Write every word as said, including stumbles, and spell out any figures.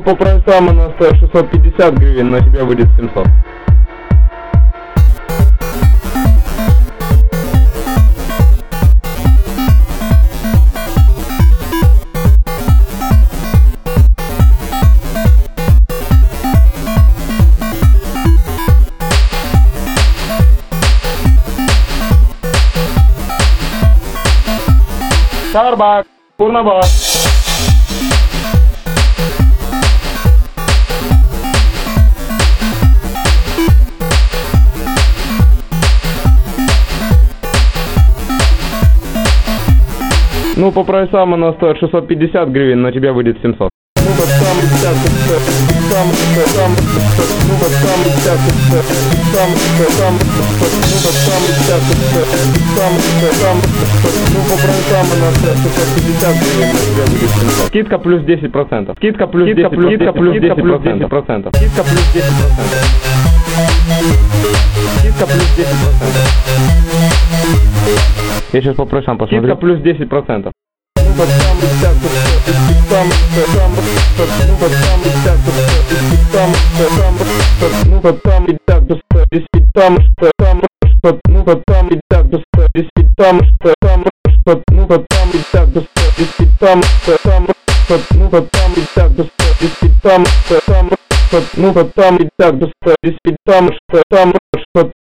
по прайсам у нас шестьсот пятьдесят гривен, на тебя будет семьсот. Starbucks, Purnabak. Ну, по прайсам она стоит шестьсот пятьдесят гривен, на тебя будет семьсот. Ну, вот там пятьдесят, там, там, ну, вот там пятьдесят, там, там, ну, вот там пятьдесят, там, там, ну, по прайсам она стоит шестьсот пятьдесят гривен, на тебя будет семьсот. Скидка плюс десять процентов. Скидка плюс десять процентов. Скидка плюс десять процентов. Скидка плюс десять процентов. Скидка плюс десять процентов. Я сейчас по прайсам посмотрю. Скидка плюс десять процентов. Ну, вот там пятьдесят, там, там, ну, вот там пятьдесят, там, там, ну, вот там пятьдесят, там, там, ну, вот там пятьдесят, там, там, ну, вот там пятьдесят, там, там, ну, вот там пятьдесят, там, там, ну, вот там пятьдесят, там, там,